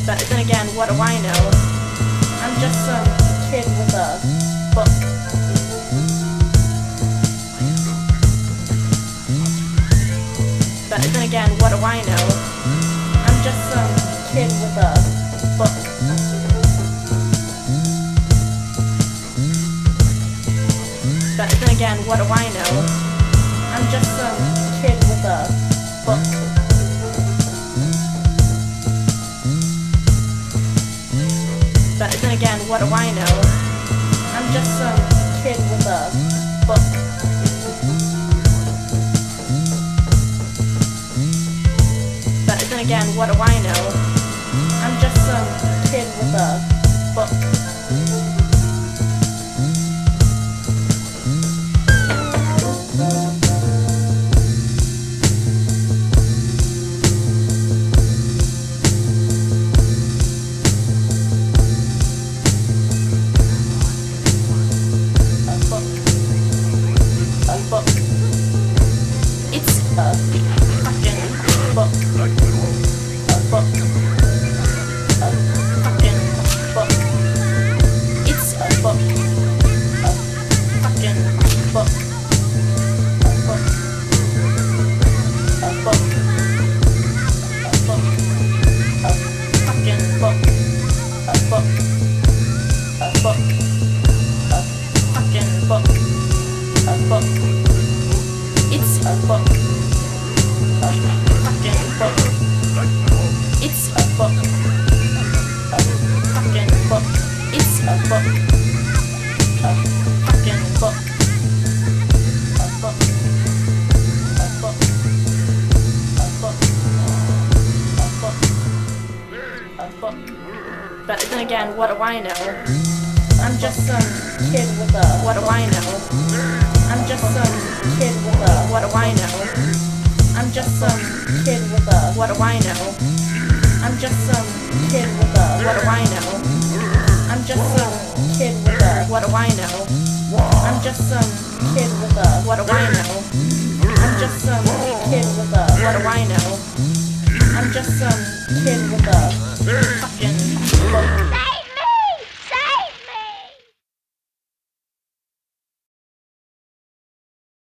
But then again, what do I know? I'm just some kid with a book. But then again, what do I know? I'm just some kid with a book. But then again, what do I know? I'm just some kid with a book. But then again, what do I know? I'm just some kid with a book. But then again, what do I know? I'm just some kid with a book. It's a fucking book. A book. A fucking book. It's a book. A fucking book. A book. A book. A book. A fucking book. A book. A book. A fucking book. A book. It's a book. A fucking book. It's a book. A fucking book. It's a book. A fucking book. A book. A book. A book. A book. A book. But then again, what do I know? I'm just some kid with a what do I know? I'm just some kid with a what do I know? I'm just some kid with a what do I know? I'm just some kid with a what do I know? I'm just some kid with a what do I know? I'm just some kid with a what do I know? I'm just some kid with a what do I know? I'm just some kid with a fucking book.